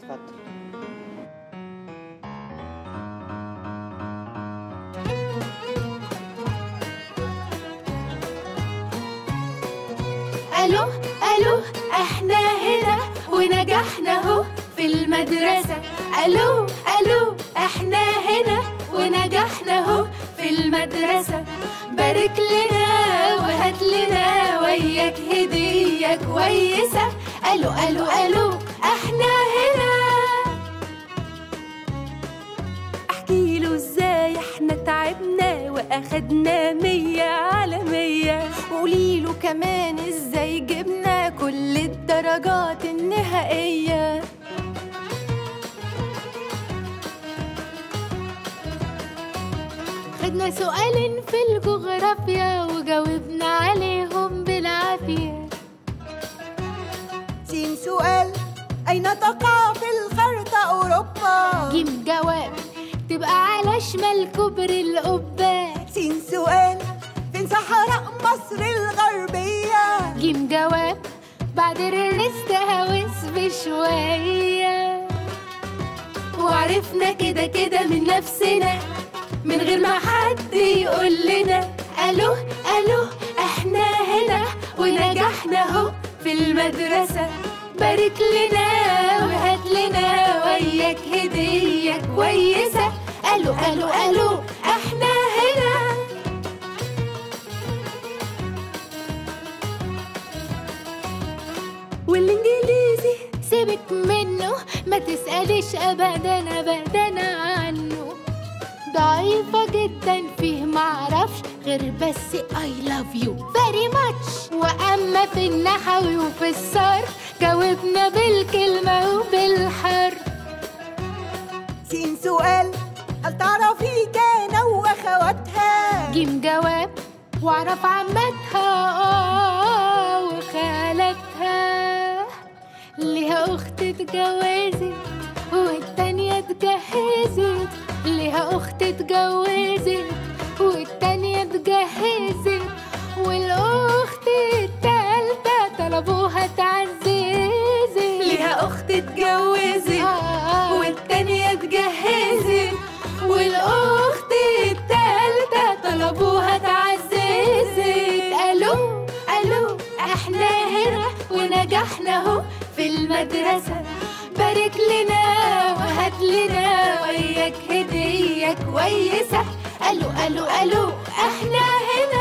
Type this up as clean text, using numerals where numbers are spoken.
اتفضل. ألو ألو احنا هنا ونجحنا اهو في المدرسة. ألو ألو احنا هنا ونجحنا اهو في المدرسة. بارك لنا وهات لنا وياك هدية كويسة. ألو ألو ألو احنا هنا. احكي له ازاي احنا تعبنا واخدنا 100 على 100. وقولي له كمان ازاي جبنا كل الدرجات النهائية. خدنا سؤالين في الجغرافيا وجاوبنا عليهم بالعافية. سين سؤال أين تقع في الخريطة أوروبا؟ جيم جواب تبقى على شمال كوبري القبة. سين سؤال فين صحراء مصر الغربية؟ جيم جواب بعد الريست هوس بشوية. وعرفنا كده كده من نفسنا من غير ما حد يقول لنا. ألو ألو احنا هنا ونجحنا اهو في المدرسة. بارك لنا وهات لنا وياك هدية كويسة. ألو ألو ألو احنا هنا. والإنجليزي سيبك منه ما تسأليش أبداً أبداً عنه. ضعيفة جداً فيه معرفش غير بس I love you very much. وأما في النحو وفي الصرف جاوبنا بالكلمة وبالحرف. سين سؤال هل تعرفي كان وأخواتها؟ جيم جواب واعرف عمتها وخالتها. ليها أخت اتجوزت والتانية اتجهزت. ليها أخت اتجوزت والتانية اتجهزت. والأخت التالتة طلبوها اتعززت. ليها أخت اتجوزت والتانية اتجهزت. والأخت التالتة طلبوها اتعززت. ألو ألو احنا هنا ونجحنا اهو في المدرسة. بارك لنا وهات لنا وياك هدية كويسة. ألو ألو ألو احنا هنا.